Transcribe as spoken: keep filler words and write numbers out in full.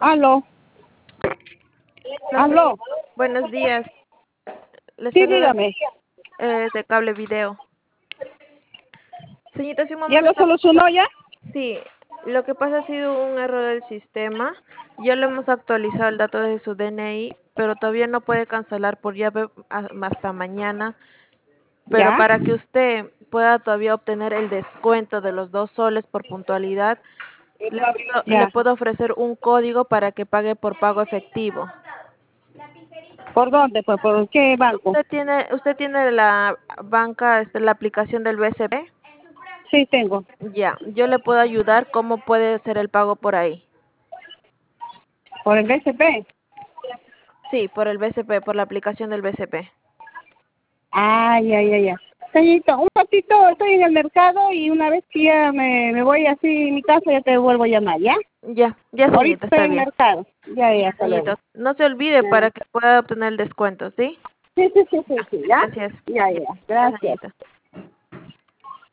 Aló, No sé. aló. Buenos días. Les Sí, saluda dígame. eh, de Cable Video. Señorita, hace un ¿Ya momento lo estaba... solucionó ya? Sí, lo que pasa ha sido un error del sistema. Ya le hemos actualizado el dato de su D N I, pero todavía no puede cancelar por llave a- hasta mañana. Pero ¿Ya? para que usted pueda todavía obtener el descuento de los dos soles por puntualidad, le puedo, le Ya. puedo ofrecer un código para que pague por pago efectivo. ¿Por dónde? Pues, ¿por qué banco? ¿Usted tiene, usted tiene la banca, este, la aplicación del B C P? Sí, tengo. Ya, yo le puedo ayudar cómo puede hacer el pago por ahí. ¿Por el B C P? Sí, por el B C P, por la aplicación del B C P. Ah, ya, ya, ya. Señorito, un ratito estoy en el mercado y una vez que ya me, me voy así a mi casa ya te vuelvo a llamar, ¿ya? Ya, ya, Ahorita señorita, estoy está en el bien. mercado. Ya, ya, Ya, hasta luego. señorita, no se olvide Ya. para que pueda obtener el descuento, ¿sí? Sí, sí, sí, sí, sí, ¿ya? Gracias. Ya, Ya, ya. ya, Gracias. señorita.